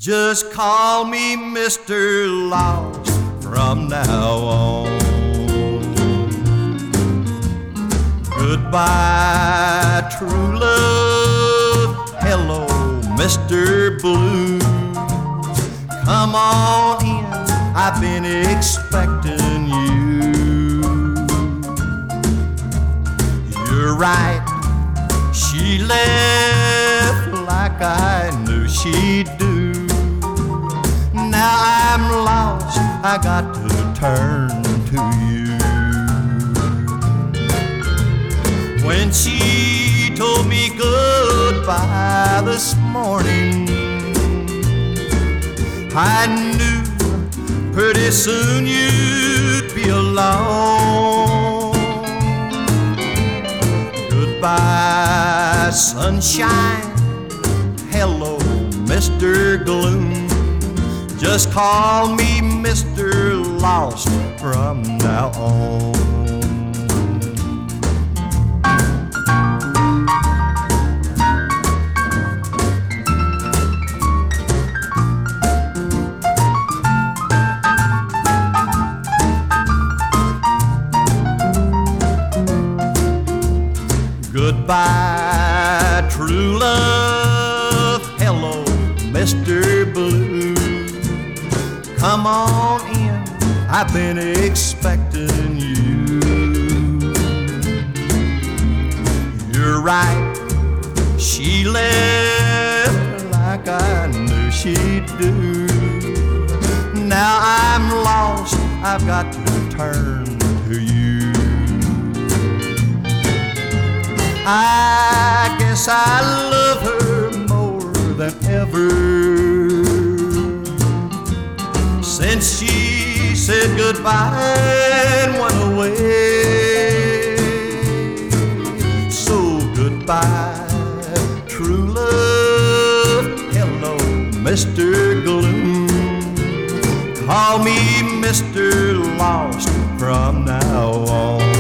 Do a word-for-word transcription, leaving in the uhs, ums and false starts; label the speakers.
Speaker 1: Just call me Mister Lost from now on. Goodbye, true love. Hello, Mister Blue. Come on in, I've been expecting you. You're right, she left like I knew she'd do. Now I'm lost, I got to turn to you. When she told me goodbye this morning, I knew pretty soon you'd be alone. Goodbye, sunshine. Hello, Mister Gloom. Just call me Mister Lost from now on. Goodbye, true love. Hello, Mister Blue. Come on in, I've been expecting you. You're right, she left like I knew she'd do. Now I'm lost, I've got to turn to you. I guess I love her more than ever, since she said goodbye and went away. So goodbye, true love. Hello, Mister Gloom. Call me Mister Lost from now on.